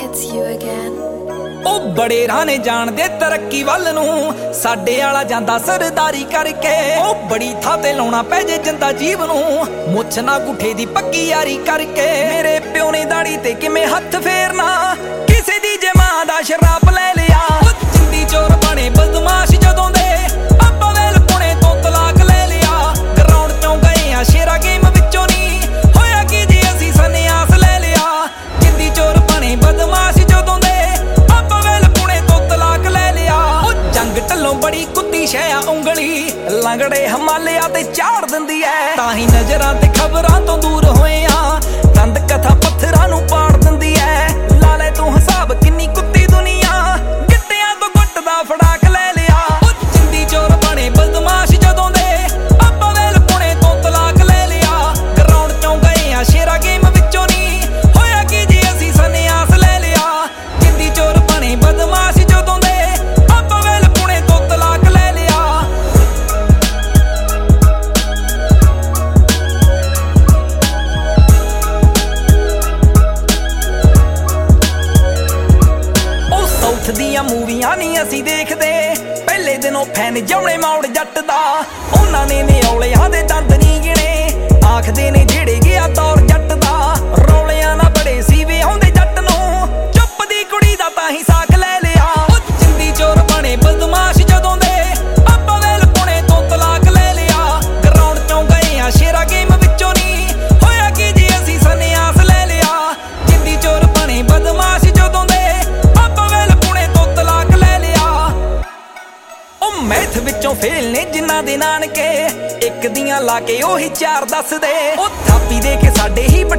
it's you again. ਉਹ ਬੜੇ ਰਾਣੇ ਜਾਣਦੇ ਤਰੱਕੀ ਵੱਲ ਨੂੰ, ਸਾਡੇ ਵਾਲਾ ਜਾਂਦਾ ਸਰਦਾਰੀ ਕਰਕੇ। ਉਹ ਬੜੀ ਥਾਂ ਤੇ ਲਾਉਣਾ ਪੈ ਜੇ ਜਿੰਦਾ ਜੀਵ ਨੂੰ, ਮੁੱਛ ਨਾ ਗੁੱਠੇ ਦੀ ਪੱਕੀ ਯਾਰੀ ਕਰਕੇ। ਮੇਰੇ ਪਿਓ ਨੇ ਦਾੜੀ ਤੇ ਕਿਵੇਂ ਹੱਥ ਫੇਰਨਾ, ਕਿਸੇ ਦੀ ਜੇ ਮਾਂ ਦਾ ਸ਼ਰਾਪ ਲੈ ਲਿਆ। ਉਹ ਜਿੰਦੀ ਚੋਰ ਬਣੇ ਬਦਮਾਸ਼ ਜਦੋਂ ਦੇ, ਆਪਾਂ ਵੇਲ ਪੁਣੇ ਤੋਂ ਤਲਾਕ ਲੈ ਲਿਆ। ਗਰਾਊਂਡ ਚੋਂ ਗਏ ਆ ਸ਼ੇਰਾ ਗੇਮ ਵਿੱਚੋਂ ਨਹੀਂ ਹੋਇਆ ਕਿ ਜੀ ਅਸੀਂ ਸੰਨਿਆਸ ਲੈ ਲਿਆ। ਜਿੰਦੀ ਚੋਰ ਬਣੇ ਬਦਮਾਸ਼ ਜਦੋਂ ਦੇ, ਢੱਲੋਂ ਬੜੀ ਕੁੱਤੀ ਸ਼ੈ ਆ ਉਂਗਲੀ, ਲੰਗੜੇ ਹਿਮਾਲਿਆ ਤੇ ਚਾੜ ਦਿੰਦੀ ਐ। ਤਾਂ ਹੀ ਨਜ਼ਰਾਂ ਤੇ ਖਬਰਾਂ ਤੋਂ ਦੂਰ ਹੋਏ ਆ, ਦੰਦ ਕਥਾ ਪੱਥਰਾਂ ਨੂੰ ਪਾੜ ਦਿੰਦੀ ਐ। ਲਾ ਲੈ ਤੂੰ ਹਿਸਾਬ ਕਿੰਨੀ ਕੁੱਤੀ ਦੁਨੀਆ, ਗਿੱਟਿਆਂ ਤੋਂ ਗੁੱਟ ਦਾ ਫੜਾਕ ਲੈ ਲਿਆ। ਉਹ ਜਿੰਦੀ ਚੋਰ ਬਣੇ ਬਦਮਾਸ਼ ਜਦੋਂ ਦੇ, ਆਪਾਂ ਵੇਲ ਪੁਣੇ ਤੋਂ ਤਲਾਕ ਲੈ ਲਿਆ। ਗਰਾਊਂਡ ਚੋਂ ਗਏ ਆ ਸ਼ੇਰਾ ਗੇਮ ਵਿੱਚੋਂ ਨਹੀਂ ਹੋਇਆ ਕਿ ਜੀ ਅਸੀਂ ਸੰਨਿਆਸ ਲੈ ਲਿਆ। ਜਿੰਦੀ ਚੋਰ ਬਣੇ ਬਦਮਾਸ਼ ਜਦੋਂ ਦੇ, ਦੀਆਂ ਮੂਵੀਆਂ ਨਹੀਂ ਅਸੀਂ ਦੇਖਦੇ, ਪਹਿਲੇ ਦਿਨੋਂ ਫੈਨ ਜਮਣੇ ਮੌੜ ਜੱਟ ਦਾ। ਉਹਨਾਂ ਨੇ ਨਿਉਲਿਆਂ ਦੇ ਦੰਦ ਨਹੀਂ ਗਿਣੇ, ਆਖਦੇ ਨੇ ਜਿਹੜੇ ਗਿਆ ਦੌਰ ਜੱਟ ਦਾ। ਰੌਲਿਆਂ ਨਾਲ ਬੜੇ ਸੀ ਵਿਆਹੁੰਦੇ ਜੱਟ ਨੂੰ, ਚੁੱਪ ਦੀ ਕੁੜੀ ਦਾ ਤਾਂ ਹੀ ਸਾਕ ਲੈ ਲਿਆ। ਉਹ ਜਿੰਦੀ ਚੋਰ ਬਣੇ ਬਦਮਾਸ਼ ਜਦੋਂ ਦੇ, ਆਪਾਂ ਵੇਲ ਪੁਣੇ ਤੋਂ ਤਲਾਕ ਲੈ ਲਿਆ। ਗਰਾਊਂਡ ਚੋਂ ਗਏ ਆ ਸ਼ੇਰਾ ਗੇਮ ਵਿੱਚੋਂ ਨਹੀਂ ਹੋਇਆ ਕਿ ਜੀ ਅਸੀਂ ਸੰਨਿਆਸ ਲੈ ਲਿਆ। ਜਿੰਦੀ ਚੋਰ ਬਣੇ ਬਦਮਾਸ਼ ਜਦੋਂ ਦੇ, ਮੈਥ ਵਿੱਚੋਂ ਫੇਲ ਨੇ ਜਿਨ੍ਹਾਂ ਦੇ ਨਾਨਕੇ, ਇੱਕ ਦੀਆਂ ਲਾ ਕੇ ਉਹੀ ਚਾਰ ਦੱਸਦੇ। ਉਹ ਥਾਪੀ ਦੇ ਕੇ ਸਾਡੇ ਹੀ